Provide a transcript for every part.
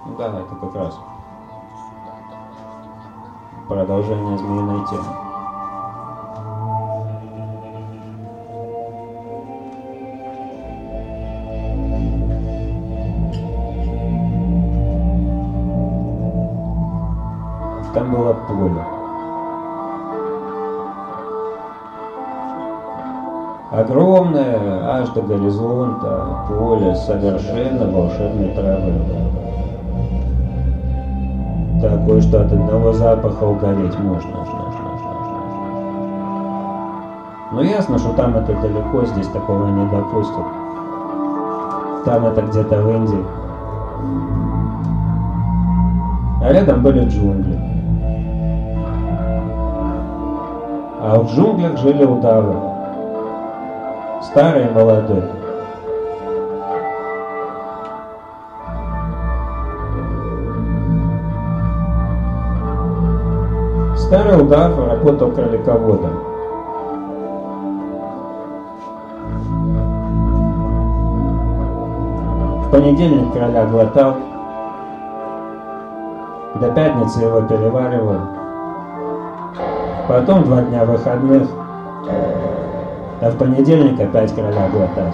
Ну да, это как раз продолжение змеиной темы. Там было поле. Огромное, аж до горизонта, поле совершенно волшебной травы. Такое, что от одного запаха угореть можно. Но ясно, что там это далеко, здесь такого не допустят. Там это где-то в Индии. А рядом были джунгли. А в джунглях жили удавы. Старый и молодой. Старый удав работал кролиководом. В понедельник кроля глотал, до пятницы его переваривал, потом 2 дня выходных, а в понедельник опять кроля глотать.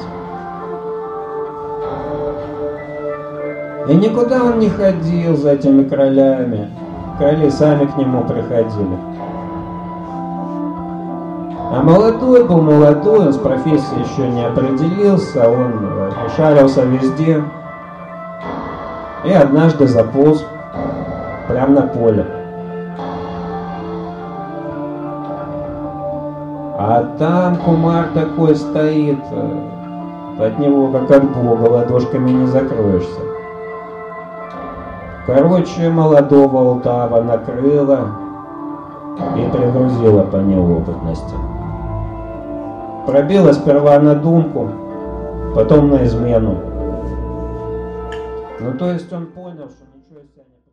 И никуда он не ходил за этими кролями. Кроли сами к нему приходили. А молодой был молодой, он с профессией еще не определился, он шарился везде. И однажды заполз прямо на поле. А там кумар такой стоит, от него как от бога, ладошками не закроешься. Короче, молодого удава накрыло и пригрузило по неопытности. Пробило сперва на думку, потом на измену. Ну то есть он понял, что ничего из себя не